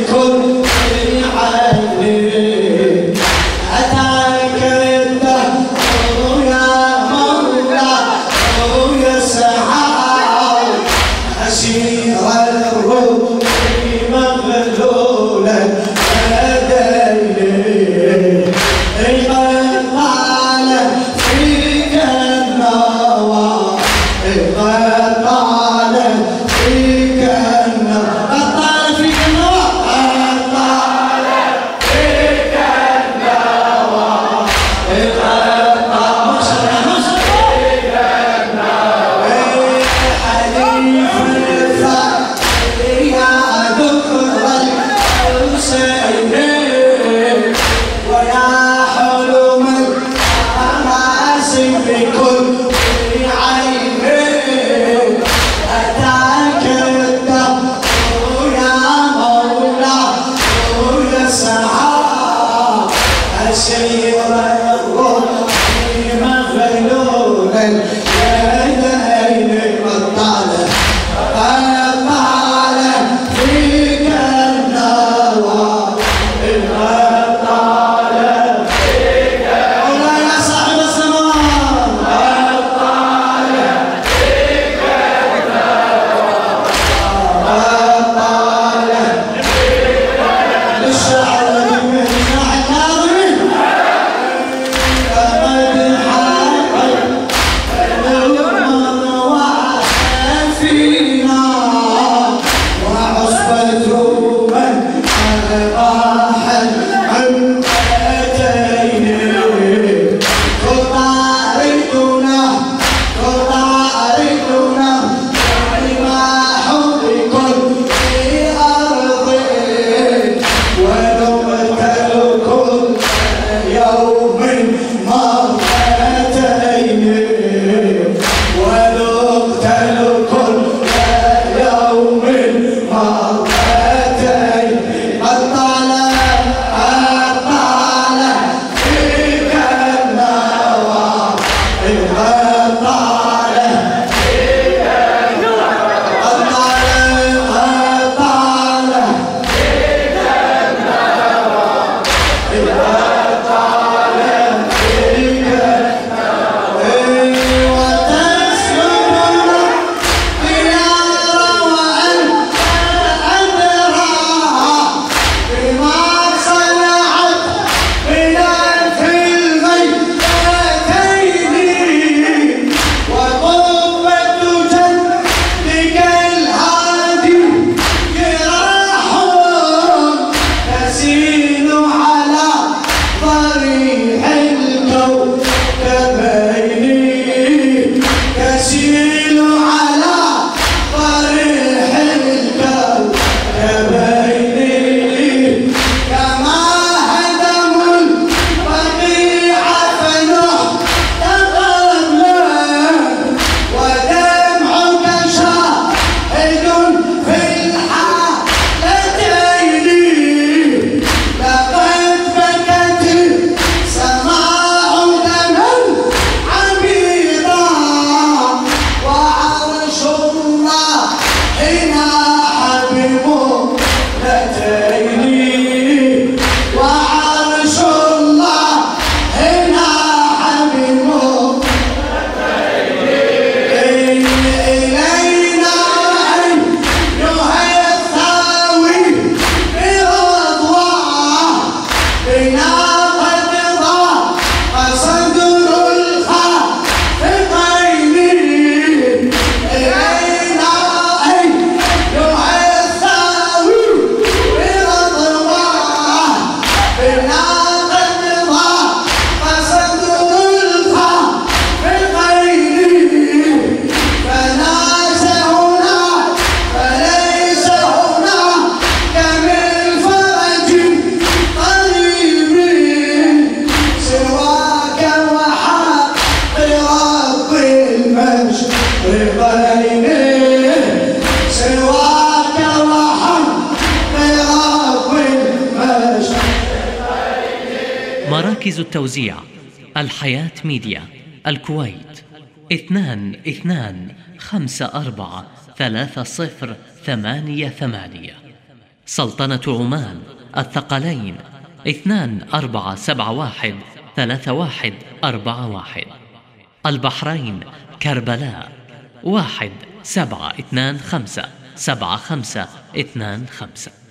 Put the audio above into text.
بكل عيني أتاك الدهر يا مولا يا سعاد أسير الروح مغلولا لديه قد طال فيك النوى قد طال فيك النوى قد طال فيك النوى قد طال فيك النوى قد طال فيك النوى حليف الثأر يا ذكر الحسين ويا حلم الراسم بكل عيني أتاك الدهر يا مولا يا سعاد أسير الروح مغلولا يدين قد طال فيك النوى قد طال فيك مولاي يا صاحب الزمان قد طال فيك النوى قد طال فيك للشعر من الناظرين لقد حقق المروعة فينا وعصبة من راح عن أتينا تطاردنا رماح بكل أرض ونقتل كل يوم مرتين ونقتل كل يوم مرتين قد طال فيك النوى قد طال فيك النوى قد طال فيك النوى قد طال فيك النوى وتسلمنا ديار وأنت أدرى بما صنعت بنا في الميتين وقبة جدك الهادي جراح تسيل على ضريح الكوكبين تسيل على ضريح الكوكبين كما هدموا البقيع فنحتقرنا ودمعك شاهد في الحالتين لقد بكت السماء دما عميقا وعرش الله ناح بمهلتين وعرش الله ناح بمهلتين إلينا أيها الثاوي برضواه بنا قد ضاق صدر الخافقين إلينا أيها الثاوي برضواه بنا قد ضاق صدر الخافقين فنازعنا فليس هناك من فرج قريب سواك وحق رب المشرقين سواك وحق رب المشرقين. مراكز التوزيع: الحياة ميديا، الكويت، 22543088. سلطنة عمان الثقلين 24713141. البحرين كربلاء 17257525.